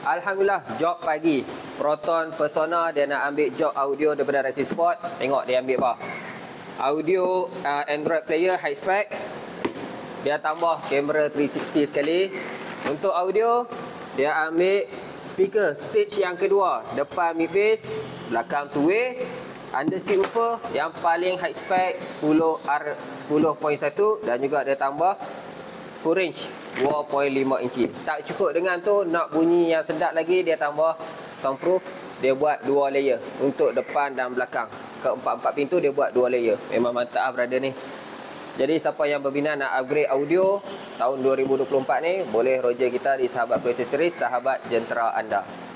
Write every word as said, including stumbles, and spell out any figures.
Alhamdulillah, job pagi Proton Persona dia nak ambil job audio daripada Racing Sport. Tengok dia ambil apa. Audio uh, Android player high spec. Dia tambah kamera tiga enam nol sekali. Untuk audio, dia ambil speaker stage yang kedua, depan mid bass, belakang two way, underseat woofer yang paling high spec sepuluh R sepuluh titik satu, dan juga dia tambah full range dua titik lima inci. Tak cukup dengan tu, nak bunyi yang sedap lagi, dia tambah soundproof. Dia buat dua layer untuk depan dan belakang. Keempat-empat pintu dia buat dua layer. Memang mantap lah brother ni. Jadi siapa yang berminat nak upgrade audio tahun dua ribu dua puluh empat ni, boleh roger kita di Sahabat Accessories, sahabat jentera anda.